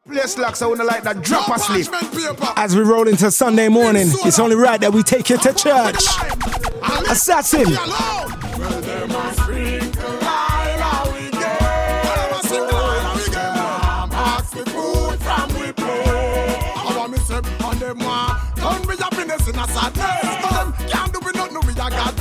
Place lock, so I wouldn't like that drop asleep. As we roll into Sunday morning, it's only right that we take you to church. Assassin. Don't be happiness in a sadness. Can't do nothing, we a God.